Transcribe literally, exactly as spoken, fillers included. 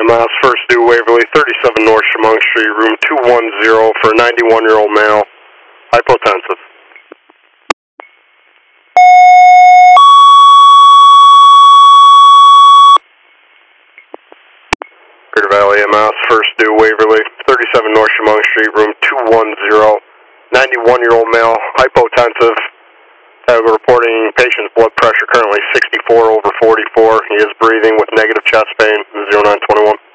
M S, first due Waverly, thirty-seven North Chemung Street, room two one zero for a ninety-one-year-old male, hypotensive. Greater Valley M S, first due Waverly, thirty-seven North Chemung Street, room two one zero, ninety-one-year-old male, hypotensive. Uh, we're reporting patient's blood pressure currently sixty-four over forty-four. He is breathing with negative chest pain, zero nine twenty-one.